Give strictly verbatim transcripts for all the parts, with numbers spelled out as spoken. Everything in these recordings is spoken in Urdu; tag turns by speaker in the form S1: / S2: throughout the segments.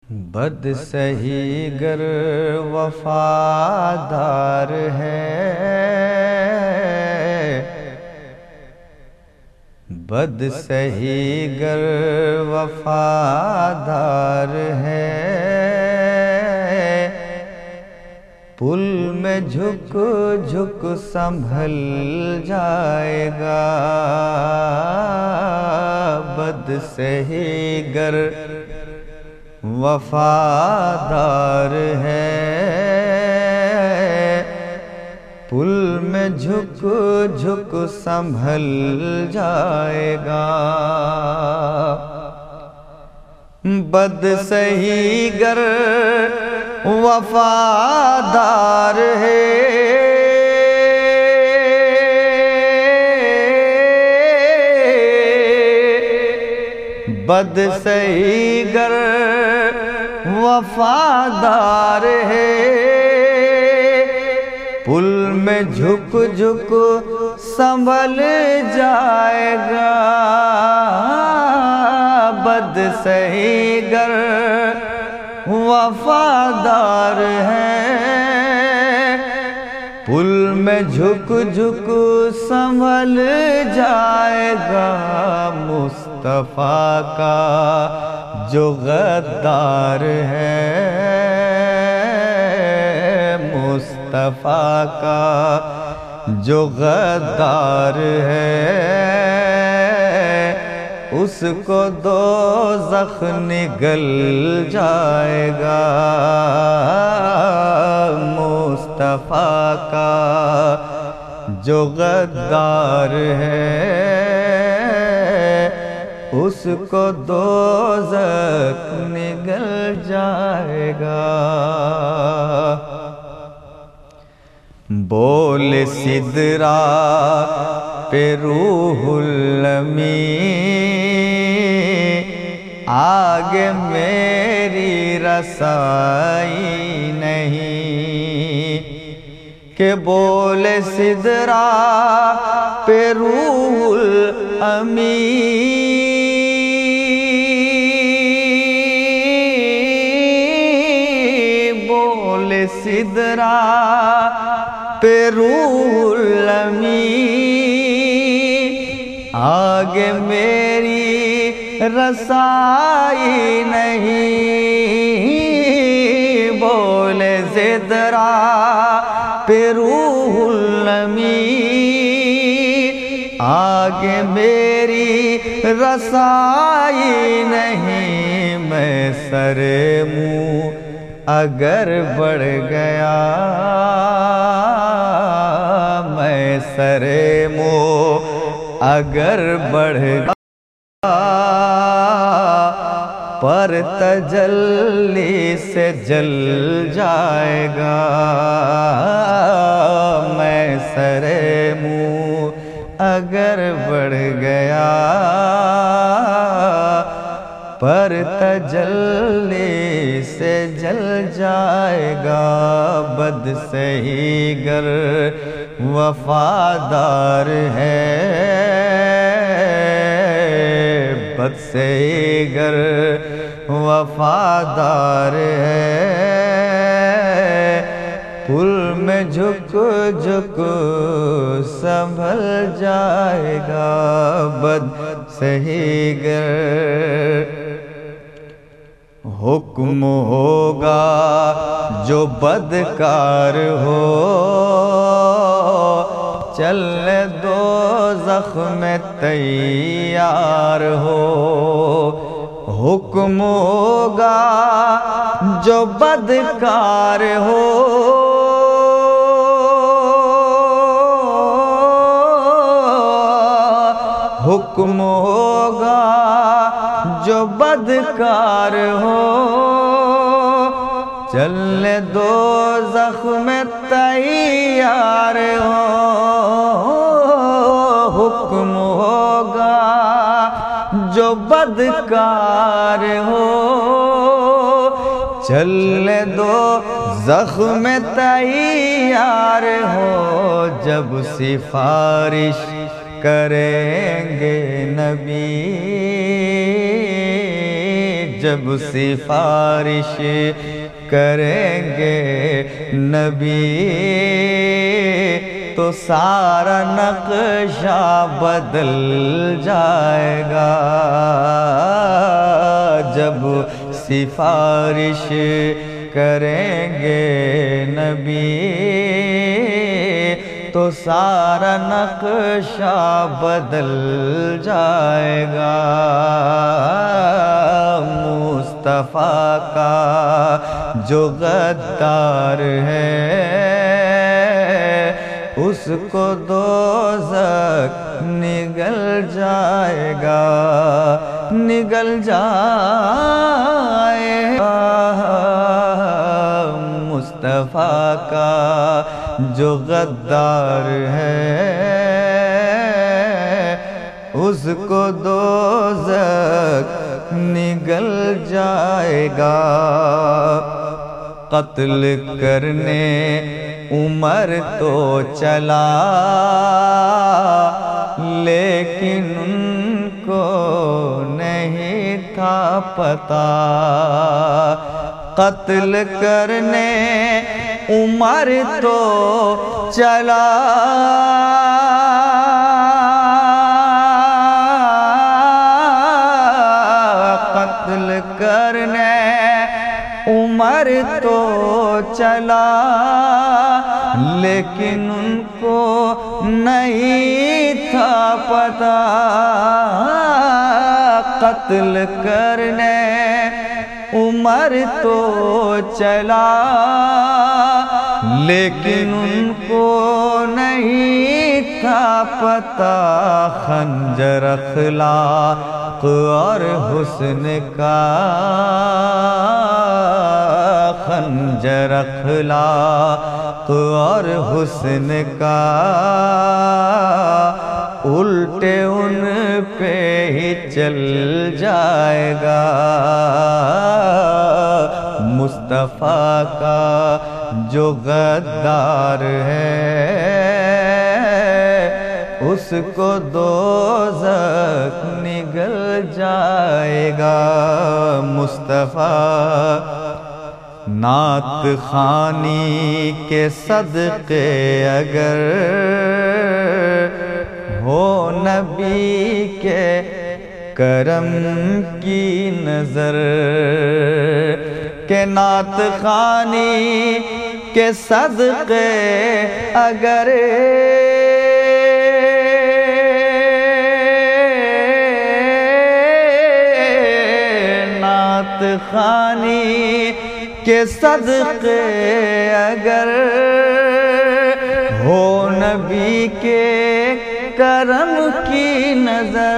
S1: بد سہی گر وفادار ہے، بد سہی گر وفادار ہے، پل میں جھک جھک سنبھل جائے گا، بد سہی گر وفادار ہے، پل میں جھک جھک سنبھل جائے گا، بد سہی گر وفادار ہے، بد سہی گر وفادار ہے، پل میں جھک جھک سنبھل جائے گا، بد سہی گر وفادار ہے، پل میں جھک جھک سنبھل جائے گا، مصطفیٰ کا جو غدار ہے، مصطفیٰ کا جو غدار ہے، اس کو دوزخ نگل جائے گا، مصطفیٰ کا جو غدار ہے، اس کو دوزخ نگل جائے گا، بول سدرا پہ روح الامین، آگے میری رسائی نہیں، کہ بول سدرا پہ روح الامین، بول سدرا پہ روح الامین، آگے میری رسائی نہیں، بولے سدرا پہ روح الامین، آگے میری رسائی نہیں، میں سر منہ اگر بڑھ گیا، میں سر منہ اگر بڑھ گیا، پر تجلی سے جل جائے گا، میں سر منہ اگر بڑھ گیا، پر تجلی سے جل جائے گا، بد سہی گر وفادار ہے، بد سہی گر وفادار ہے، پل میں جھک جھک سنبھل جائے گا، بد سہی گر حکم ہوگا جو بدکار ہو، چلنے دوزخ میں تیار ہو، حکم ہوگا جو بدکار ہو، حکم ہوگا جو بدکار ہو، چلنے دوزخ میں تیار ہو، حکم ہوگا جو بدکار ہو، چلنے دوزخ میں تیار ہو، جب سفارش کریں گے نبی، جب سفارش کریں گے نبی تو سارا نقشہ بدل جائے گا، جب سفارش کریں گے نبی تو سارا نقشہ بدل جائے گا۔ مصطفیٰ کا جو غدار ہے اس کو دوزخ نگل جائے گا، نگل جائے گا۔ مصطفیٰ کا جو غدار ہے اس کو دوزخ نگل جائے گا۔ قتل کرنے عمر تو چلا لیکن ان کو نہیں تھا پتہ، قتل کرنے عمر تو چلا قتل کرنے عمر تو چلا لیکن ان کو نہیں تھا پتہ، قتل کرنے عمر تو چلا لیکن ان کو نہیں تھا پتہ، خنجر اخلاق اور حسن کا، خنجر اخلاق اور حسن کا الٹے ان پہ ہی چل جائے گا۔ مصطفیٰ کا جو غدار ہے اس کو دوزخ نگل جائے گا۔ مصطفیٰ نعت خوانی کے صدقے اگر ہو نبی کے کرم کی نظر، کہ نعت خوانی کے صدقے اگر نعت خوانی کے صدقے اگر ہو نبی کے کرم کی نظر،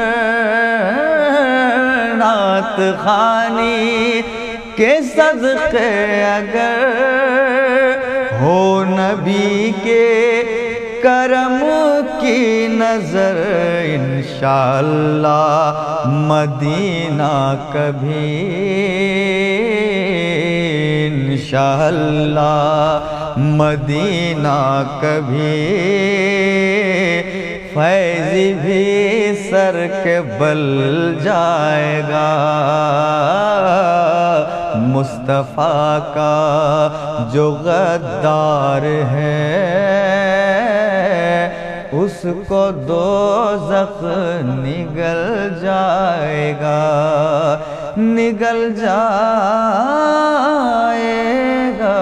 S1: نعت خوانی کے صدقے اگر ہو نبی کے کرم کی نظر، انشاءاللہ مدینہ کبھی انشاءاللہ مدینہ کبھی فیض بھی سر کے بل جائے گا۔ مصطفیٰ کا جو غدار ہے اس کو دوزخ نگل جائے گا، نگل جائے گا۔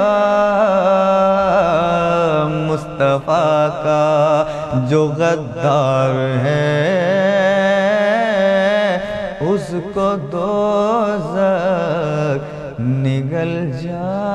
S1: مصطفیٰ کا جو غدار ہے اس کو دوزخ نگل جائے گا۔